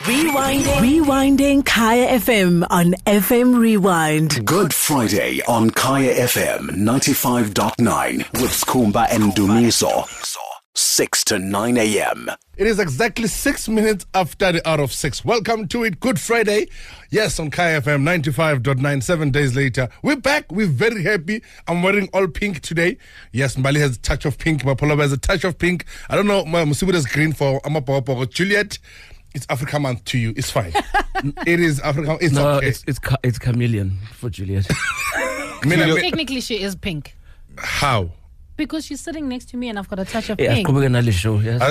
Rewinding Kaya FM on FM Rewind. Good Friday on Kaya FM 95.9 with Skumba and Dumiso. 6 to 9 a.m. It is exactly 6 minutes after the hour of 6. Welcome to it, Good Friday. Yes, on Kaya FM 95.9, 7 days later. We're back. We're very happy. I'm wearing all pink today. Yes, Mbali has a touch of pink. Mapolova has a touch of pink. I don't know, Musibu is green for Amapopo. Juliet, it's Africa Month to you. It's fine. It is Africa. It's no, okay. It's chameleon for Juliet. Technically, she is pink. How? Because she's sitting next to me and I've got a touch of Yeah, pink. show. Yes.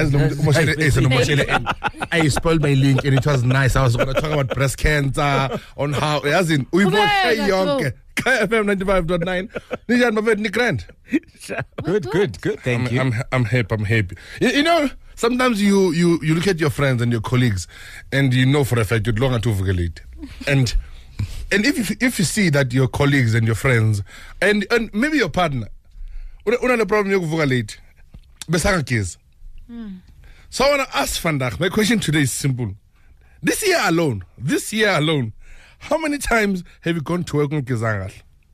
I spoiled my link and it was nice. I was going to talk about breast cancer, on how, as in, we both say young. KFM 95.9. Nijan Maved Nikrand. Good. Thank you. I'm happy. You know, sometimes you look at your friends and your colleagues and you know for a fact you're long to late. And if you see that your colleagues and your friends and maybe your partner una the problem yokuvuka late besanga kids. So I want to ask Vandag, my question today is simple. This year alone, how many times have you gone to work on Kizangal?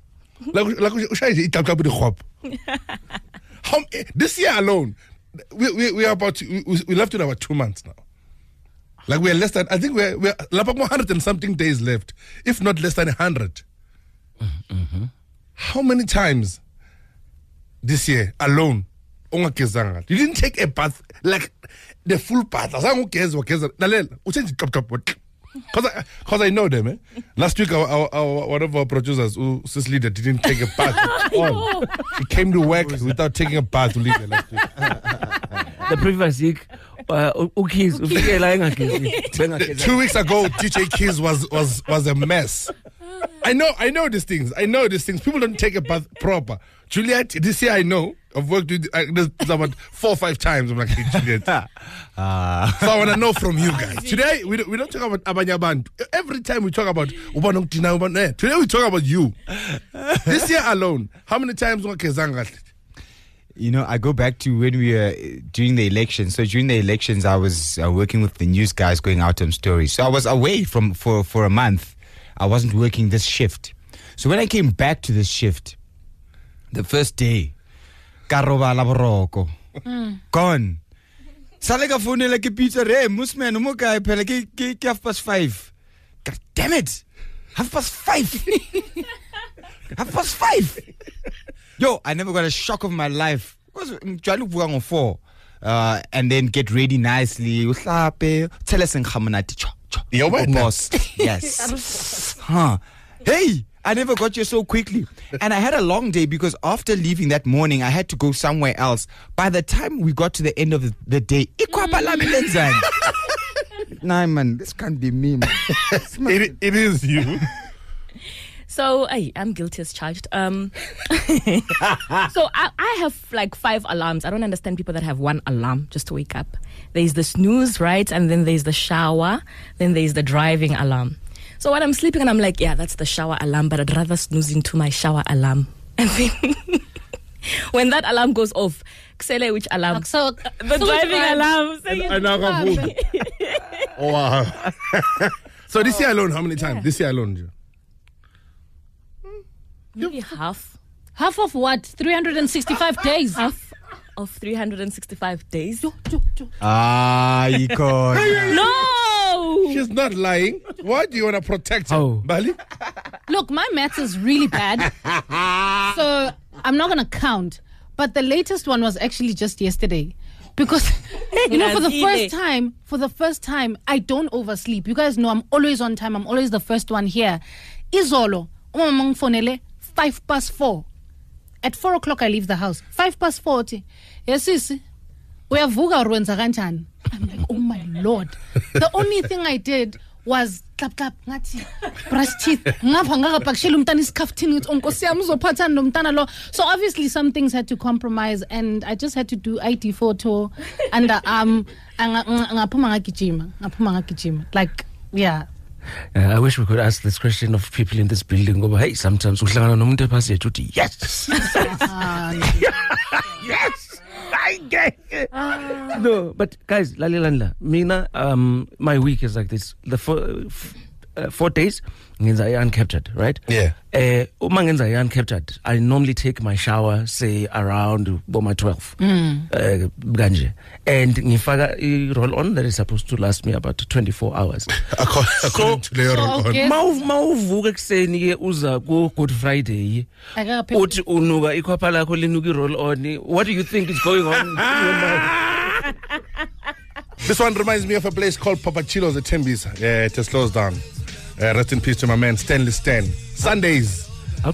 This year alone, we are about we left it about 2 months now. Like we are less than, I think we're 100 and something days left, if not less than 100. Mm-hmm. How many times this year alone, you didn't take a bath, like the full bath. Because I know them. Last week, one of our producers, Sis Leader, didn't take a bath. He came to work without taking a bath to leave last week. The previous week, 2 weeks ago, DJ Keys was a mess. I know these things. People don't take a bath proper. Juliet, this year I know. I've worked with this about 4 or 5 times. I'm like, hey, Juliet. So I want to know from you guys. Today, we don't talk about Abanyaban. Every time we talk about Ubanong Tina, today we talk about you. This year alone, how many times You know, I go back to when we were during the elections. So during the elections, I was working with the news guys going out on stories. So I was away for a month. I wasn't working this shift. So when I came back to this shift, the first day, Karobala Boroko, gone. Salega phone like a pizza, Musman, Umuka, Pelaki, 5:30. God damn it! 5:30. 5:30. Yo, I never got a shock of my life. Because I'm trying to work on 4. And then get ready nicely. Tell us in Hamanati. Boss. Yes. Hey, I never got here so quickly. And I had a long day because after leaving that morning, I had to go somewhere else. By the time we got to the end of the day, nah, man, this can't be me, man. It is you. So, I'm guilty as charged. So, I have like 5 alarms. I don't understand people that have 1 alarm just to wake up. There's the snooze, right? And then there's the shower. Then there's the driving alarm. So, when I'm sleeping and I'm like, yeah, that's the shower alarm, but I'd rather snooze into my shower alarm. And then when that alarm goes off, Ksele, which alarm? So, the driving alarm. Oh, wow. So, this year alone, how many times? This year alone, Maybe half. Half of what? 365 days. Half of 365 days. Icon. No! She's not lying. Why do you want to protect her, Bali? Look, my maths is really bad. So I'm not going to count. But the latest one was actually just yesterday. Because, you know, for the first time, I don't oversleep. You guys know I'm always on time. I'm always the first one here. Izolo, 4:05. At 4 o'clock, I leave the house. 4:05. Yes, we have vuga ruenza kanjani. I'm like, oh my Lord. The only thing I did was clap, ngati, brush teeth. So obviously some things had to compromise, and I just had to do IT photo and like, yeah. I wish we could ask this question of people in this building. Go, hey, sometimes yes. Yes. No, but guys, Lalilandla, Mina, my week is like this. The 4 days, ngenza uncaptured, right? Yeah. Uma ngenza uncaptured, I normally take my shower, say around my 12. Ganje. And ngifaka I roll on that is supposed to last me about 24 hours. According to the roll on. okay. Mawuvuka ekseni ke uza go Good Friday. Uthi unuka ikhwapha lakho linuka roll on. What do you think is going on in your mind? This one reminds me of a place called Papachilo's at Tembis. Yeah, it just closed down. Rest in peace to my man Stanley Stan. Sundays.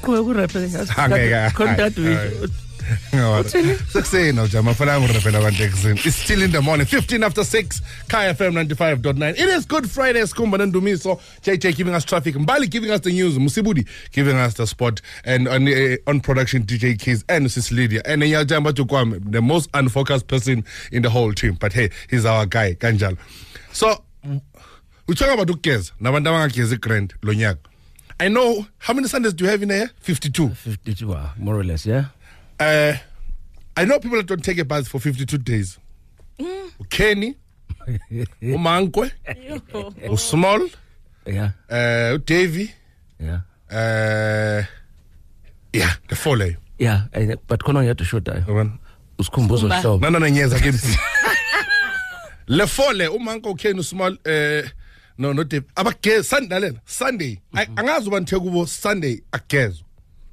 It's still in the morning, 15 after 6, Kai FM 95.9. It is Good Friday, Skumba and Dumiso, JJ giving us traffic, Mbali giving us the news, Musibudi giving us the spot, and on production DJ Keys and Sis Lydia, and Yajamba Tukwam, the most unfocused person in the whole team. But hey, he's our guy, Ganjal. So, we talk about Ukez, Navandama Kezi Grand, Lonyak. I know, how many Sundays do you have in a year? 52. 52, more or less, yeah? I know people that don't take a bath for 52 days. Kenny, Umankwe, Small, yeah, Davy, yeah, the foley. yeah. But kono ya to shoot that. Uskumbuzo show. No, nyeza kimsi. Le foley, Umanko, Kenny, Small, no, not Davy. Abake Sunday. Angazi bantekubo Sunday akezo.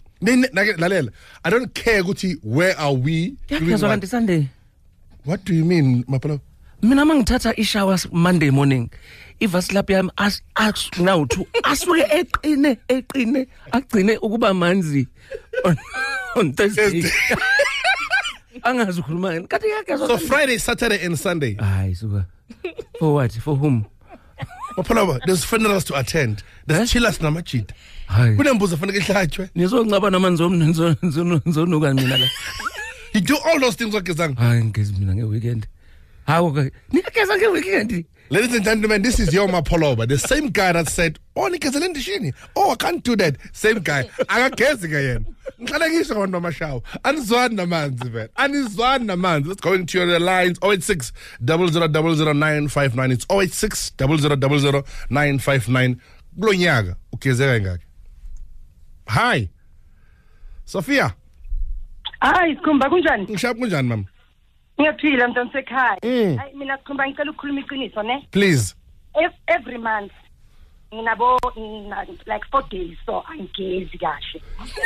I don't care, Guti, where are we? Sunday. What do you mean, Mapalo? Mina mangithatha ishowers Monday morning. Ivaslap yami ask now to asuke eqine agcine ukuba manzi on Thursday. Angazi ukhuluma ngani. Kanti yakhe So Friday, Saturday and Sunday. Hayi suka. For what? For whom? Mapalo, there's funerals to attend. There's chillers namachita. Hayi. Kunembuzo fanele ihlatshwe. Nizongcaba namanzi omnenzonuka mina la. You do all those things wakizanga. Hayi ngezi mina ngeweekend. Hawo ke. Nikageza ngeweekend. Ladies and gentlemen, this is your Mapoloba, the same guy that said, "Oh, nikageza ndishini. Oh, I can't do that." Same guy. Akagezi ke yena. Ngihlala ngisho ngona mashawo. Anizwani namanzi man. Anizwani namanzi. Let's go into your lines. 086 0000959. It's 086 0000959. Kulonyaka ugezeka ngakhe. Hi. Sophia. Hayi Sikhumba kunjani? Ngishapha kunjani mama? Ngiyaphila mntwana sekhaya. Hayi mina Sikhumba ngicela ukukhuluma iqiniso ne? Please. Every month nginabo like 4 days so angigezi kahle.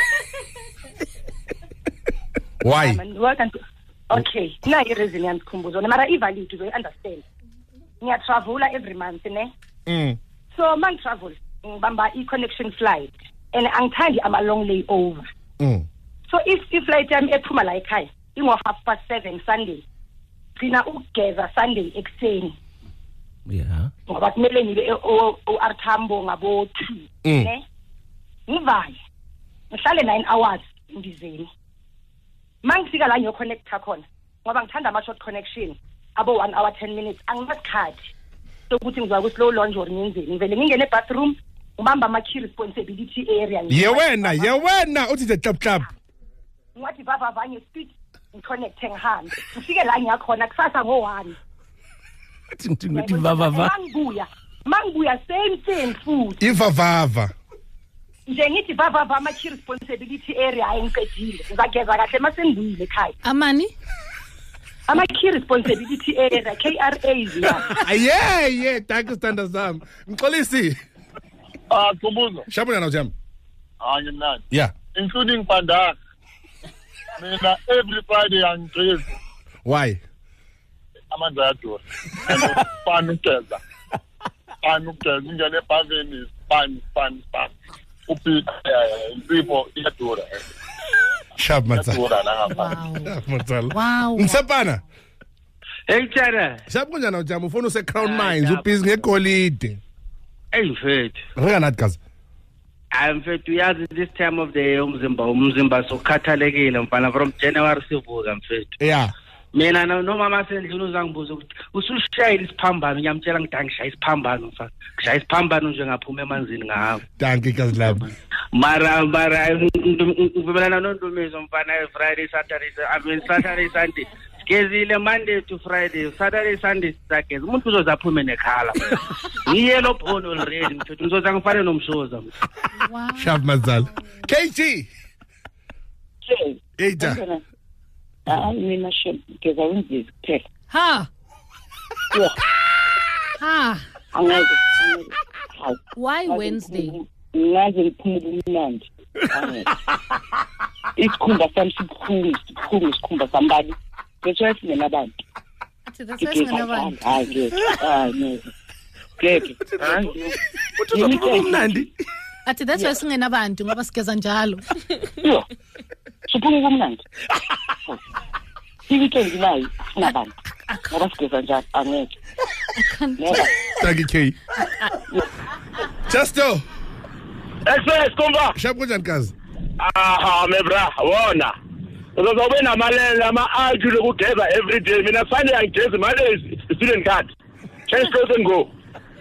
Why? Okay, na i-reason yangikhumbuzo mara i-valid uzoyi understand. Ngiyatravel every month ne? So man travel ngibamba i-connection flight and angithandi ama long layover. So if flight yami ephuma la ekhaya ingo 7:30 Sunday thina ukugeza Sunday ekseni. Yeah. Ngoba kumele ngibe uArthambo ngabo 2 ne? Ngivale. Ngihlale 9 hours indizeni. Mangifika la ngiyoconnecta khona ngoba ngithanda ama short connection abo 1 hour 10 minutes angimasikhathi sokuthi ngizoya ku slow launch or ngenzeni ngivele ngingene bathroom ngibamba ama key responsibility area. Ye wena uthi the club. Ngathi baba vanye speed ngiconnecte ngihambe ngifike la ngiyakhona kusasa ngo1 ngithi vava mangibuya same thing futhi ivavava nje ngithi vava ama key responsibility area ayingiqedile ngizageza kahle masengibuyile ekhaya Amani? ama key responsibility area KRAs ya yeah thank you standards zami ngixolisi Kumbuzo. Shabuna na jam. Ngimnandi. Yeah. Including Pandana. Mina every Friday angigezi. Why? Amanzi ayadura. Pan ukugeza. Ingene ebhaveni pan. Uphi insipho iyadura. Shab matsa. Iyadura la ngapha. Matsala. Wow. Msapana. Hey Tshara. Shab kunjani ujama ufuna use Crown Mines ubhizi ngegolide. Hey mfethu. Reka nathi kazi. Mfethu uyazi this time of the year umzimba sokhathalekile mfana from January sivuka mfethu. Yeah. Mina noma masendlini uzangibuza ukuthi usushayile isiphambano ngiyamtshela ngithi angishaya isiphambano mfana. Ngishaya isiphambano nje ngaphuma emanzini ngahamba. Thank you kazi labo. Mara ngibelana noNdumiso mfana Friday Saturday Sunday Sigezile Monday to Friday, Saturday, Sunday sakhe. Umuntu uzozaphume nekhala. Yellow phone already. Mfethu ngizoza ngifane nomshoza. Wow. Sharp mazal. KG. Hey, da. Mina ngeza wenzizi kuphela. Ha. Ha. Angeke. Why Wednesday? Ngaze ngiphumule umnandi. Isikhumba sami sikhumba sambali. Bese singena abantu. Athi that's why singena abantu. Ngeke. Umnandi. Athi that's why singena abantu ngoba sigeza njalo. Yo. Siphuma kumnandi. Weekend nayo sinabantu. Ngoba sigeza njalo angeke. Thank you, K. Justo. Excellent, Kumba. Sharp kunjani kazi? Aha, mebra, wona. Uzobe namalela ama-argue lokugeza every day. Mina Sunday angigezi, Monday is student card. Change clothes and go.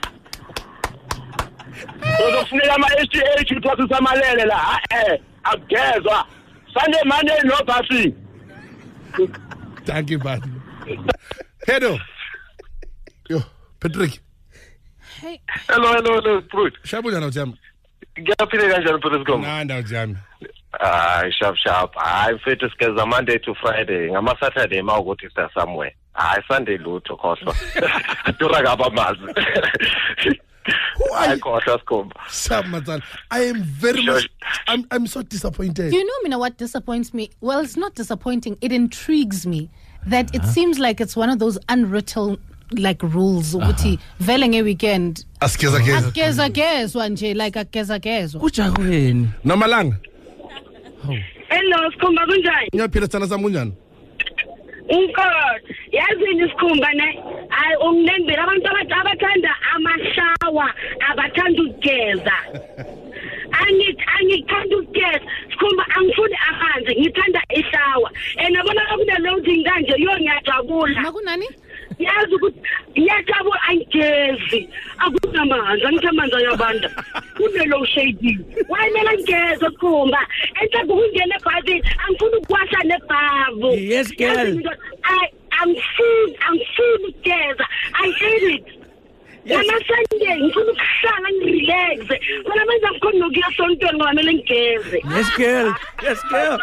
Uzofuneka ama-HTH uthwasisa amalele la. Akugezwa. Sunday, Monday, no passing. Thank you, buddy. Hello. Yo, Patrick. Hey. Hello, Fruit. Sharp kunjani ujama? Ngiyaphila kanjani Fruit Kumba? Nanda ujama. Sharp. I'm fit to schedule Monday to Friday. Ngama Saturday mawukuthi sta somewhere. Sunday lutho khohlwa. Dura ngaba mazi. Who are you? Khohlwa Kumba. Sharp mazal. I am very much. I'm so disappointed. Do you know, Mina, what disappoints me? Well, it's not disappointing. It intrigues me that it seems like it's one of those unwritten rules ukuthi vele ngeweekend ageza nje like ageza Ujaweni. Nomalanga. Hello, Sikhumba kunjani? Ngiyaphila sana sami kunjani? Inkosi, yazini Sikhumba ne? Hayi ungilembele abantu abathanda amashawa, abathanda ukugeza. Angithanda ukugeza. Sikhumba angifuni amanzi, ngithanda ishawa. Nabona kunalokhu kanje yo ngiyajabula. Makunani? Yazi ukuthi ngiyajabula angigezi. Akunamanzi, angithamanzi yabantu. Kunelo shade. Wayimela ngigeza Sikhumba. Enhle ukungena ebhazini, angifuni ukuwasha nebhavu. Yes, girl. I'm full ukugeza. I hate it. Sunday, ngifuna ukuhlala ngirelaxe. Mina manje ngikho nokuya sontweni ngoba mele ngigeze. Yes, girl.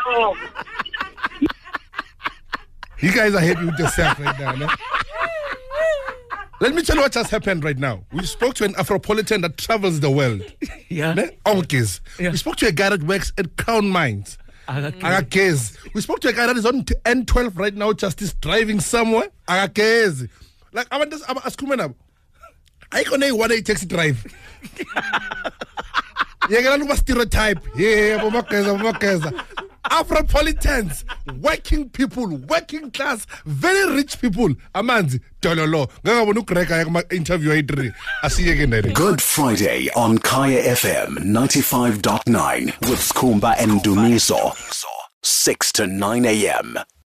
You guys are happy with yourself right now, no? Let me tell you what just happened right now. We spoke to an Afropolitan that travels the world. Yeah. Onkes. Yeah. We spoke to a guy that works at Crown Mines. Agakez. We spoke to a guy that is on N12 right now, just is driving somewhere. Agakez. Like, I want to ask you, I can one day taxi drive. You're going to stereotype. Yeah, Afropolitans, working people, working class, very rich people. Amanzi, Tololo. Interview. Good Friday on Kaya FM 95.9 with Skumba and Dumiso. 6 to 9 a.m.